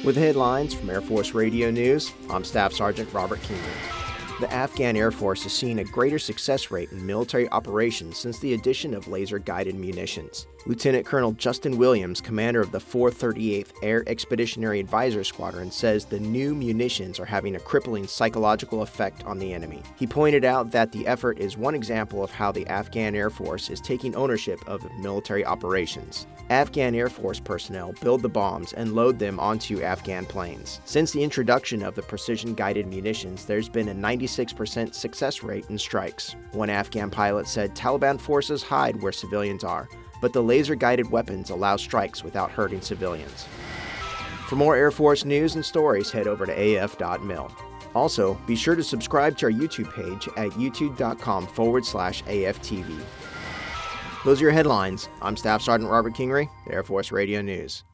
With headlines from Air Force Radio News, I'm Staff Sergeant Robert Kingery. The Afghan Air Force has seen a greater success rate in military operations since the addition of laser-guided munitions. Lieutenant Colonel Justin Williams, commander of the 438th Air Expeditionary Advisor Squadron, says the new munitions are having a crippling psychological effect on the enemy. He pointed out that the effort is one example of how the Afghan Air Force is taking ownership of military operations. Afghan Air Force personnel build the bombs and load them onto Afghan planes. Since the introduction of the precision-guided munitions, there's been a 96% success rate in strikes. One Afghan pilot said Taliban forces hide where civilians are, but the laser-guided weapons allow strikes without hurting civilians. For more Air Force news and stories, head over to af.mil. Also, be sure to subscribe to our YouTube page at youtube.com/AFTV. Those are your headlines. I'm Staff Sergeant Robert Kingery, Air Force Radio News.